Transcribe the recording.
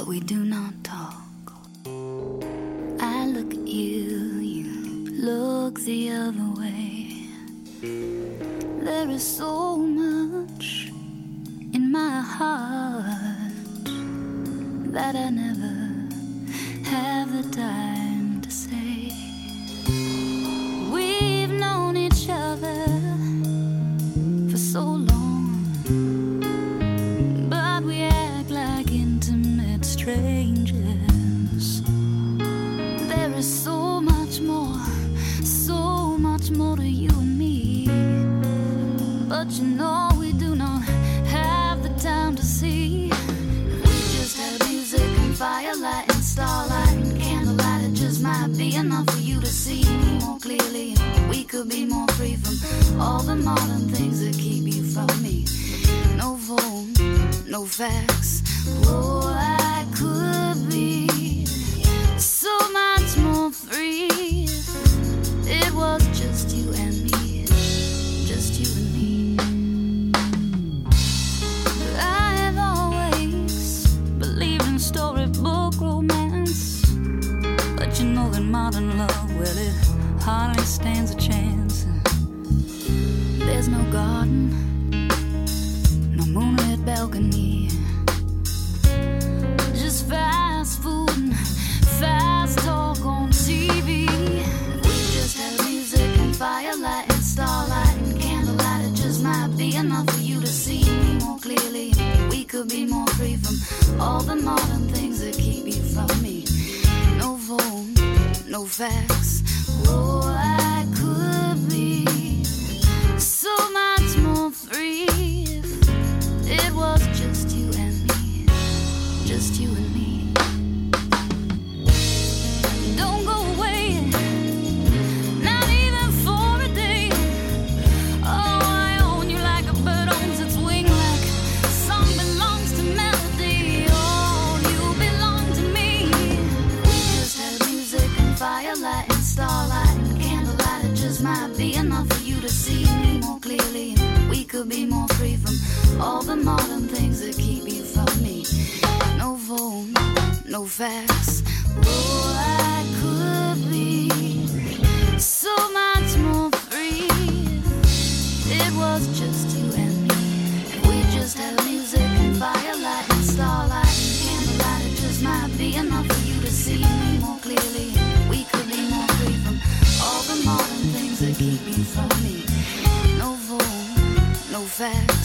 we do not talk. I look at you, you look the other way. There is so much in my heart that I never have the time to say. We've known each other for so long, but we act like intimate strangers. There is so much more to you and me. But you know we do not have the time to see. We just have music and firelight and starlight and candlelight. It just might be enough for you to see me more clearly. We could be more free from all the modern things that keep you from me. No phone, no fax. Oh, I could be so much more free if it was just you and me, just you and me. I've always believed in storybook romance, but you know that modern love, well, it hardly stands a chance. There's no garden, no moonlit balcony, just fast food and fast talk on TV. We just have music and firelight and starlight and candlelight. It just might be enough for you to see me more clearly. We could be more free from all the modern things that keep you from me. No phone, no fax. Oh, I could be so much more free if it was just you and me, just you and me. Don't go away, not even for a day. Oh, I own you like a bird owns its wing, like a song belongs to melody. Oh, you belong to me. We just had music and firelight and starlight and candlelight. It just might be enough for you to see me more clearly. We could be more free from all the modern things that keep you from me. No phone, no fax. Oh, I could be so much more free if it was just you and me. We just have music and firelight and starlight and candlelight. It just might be enough for you to see me more clearly. We could be more free from all the modern things that keep you from me. No phone, no fax.